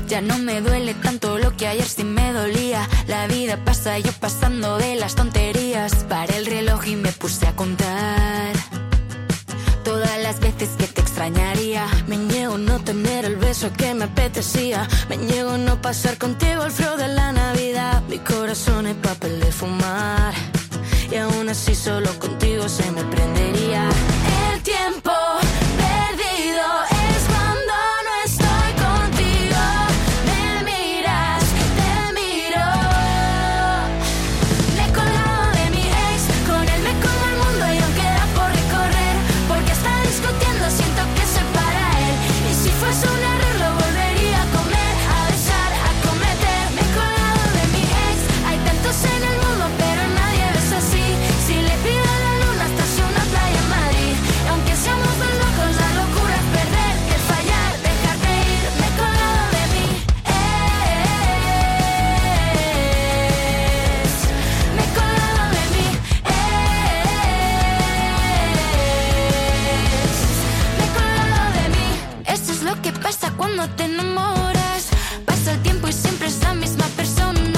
Ya no me duele tanto lo que ayer sí me dolía. La vida pasa, yo pasando de las tonterías. Paré el reloj y me puse a contar todas las veces que te extrañaría. Me niego a no tener el beso que me apetecía. Me niego a no pasar contigo el frío de la Navidad. Mi corazón es papel de fumar y aún así solo contigo se me prendería. El tiempo perdido es cuando no estoy contigo. Me miras, te miro. Me he colgado de mi ex, con él me como el mundo y aún queda por recorrer. Porque está discutiendo, siento que soy para él. Y si fuese un error lo volvería a comer, a besar, a cometer. Me he colgado de mi ex, hay tantos en el mundo pero nadie ves así. Si le pido a la luna hasta hacia una playa en Madrid. Y aunque seamos dos locos, la locura es perder, el fallar, dejarte ir. Me he colgado de mi ex. Me he colgado de mi ex. Me he colgado de mí. Esto es lo que pasa cuando te enamoras. Pasa el tiempo y siempre es la misma persona.